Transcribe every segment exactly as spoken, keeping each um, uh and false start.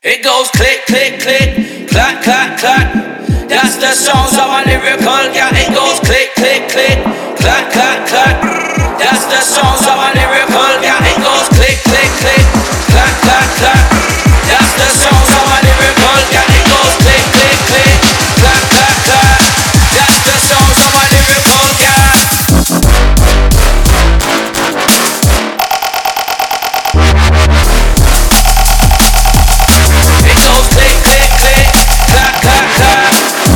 It goes click, click, click, clack, clack, clack. That's the sounds of a lyrical cat. It goes click, click, click, clack, clack, clack. That's the sounds of a lyrical cat. It goes click, click, click, clack, clack, clack. That's the sounds of a lyrical cat. It goes click, click, click, clack, clack, clack. That's the sounds of a lyrical cat. It goes click, click, click, clack, clack, clack.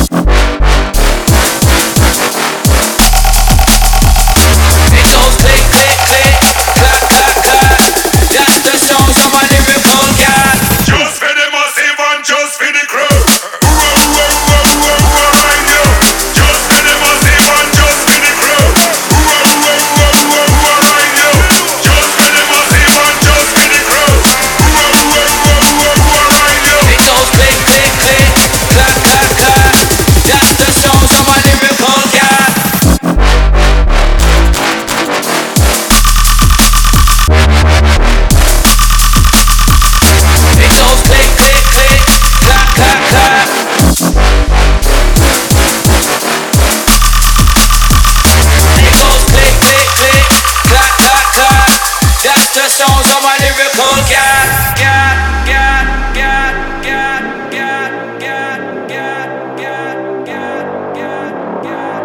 It goes click, click, click, clack, clack, clack. That's the sounds of a lyrical cat. Just for the massive and just for the crew. Whoa, whoa, whoa, whoa, whoa, mind you. Just for the massive and just for the crew. Whoa, whoa, whoa, whoa, whoa, mind you. Just for the massive and just for the crew. Whoa, whoa, whoa, whoa, whoa, mind you. It goes click, click, click, clack, clack, clack. That's the sounds of a lyrical cat. It goes click, click, click, clack, clack, clack. It goes click, click, click, clack, clack, clack. That's the sounds of a lyrical cat. Cat, cat, cat, cat, cat, cat, cat, cat, cat, cat, cat,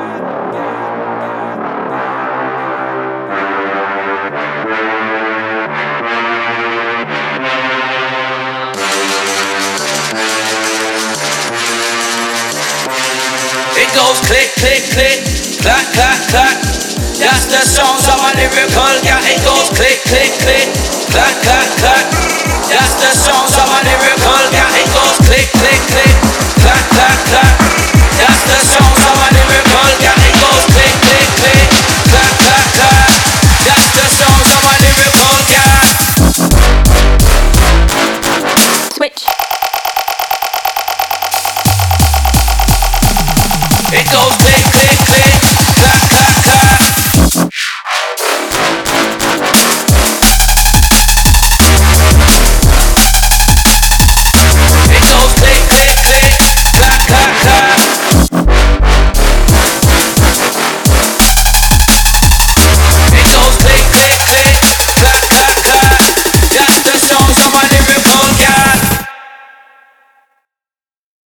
It goes click, click, click, clack, clack, clack. That's the sounds of a lyrical cat. It goes click, click, click, clack, clack, clack. That's the sounds of a